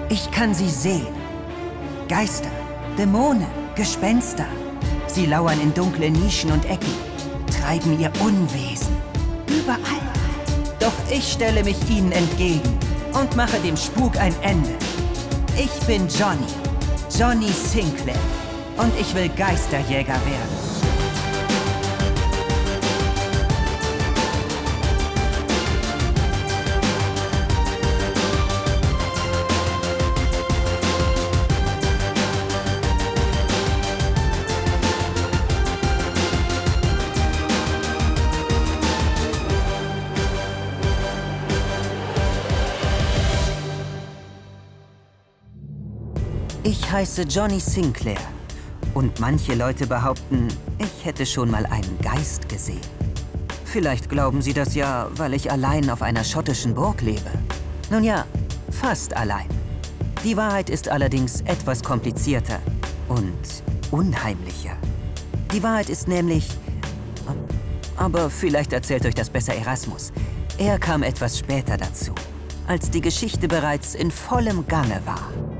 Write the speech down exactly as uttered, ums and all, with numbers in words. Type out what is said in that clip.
Ich kann sie sehen. Geister, Dämonen, Gespenster. Sie lauern in dunklen Nischen und Ecken, treiben ihr Unwesen. Überall. Doch ich stelle mich ihnen entgegen und mache dem Spuk ein Ende. Ich bin Johnny, Johnny Sinclair. Und ich will Geisterjäger werden. Ich heiße Johnny Sinclair und manche Leute behaupten, ich hätte schon mal einen Geist gesehen. Vielleicht glauben sie das ja, weil ich allein auf einer schottischen Burg lebe. Nun ja, fast allein. Die Wahrheit ist allerdings etwas komplizierter und unheimlicher. Die Wahrheit ist nämlich... Aber vielleicht erzählt euch das besser Erasmus. Er kam etwas später dazu, als die Geschichte bereits in vollem Gange war.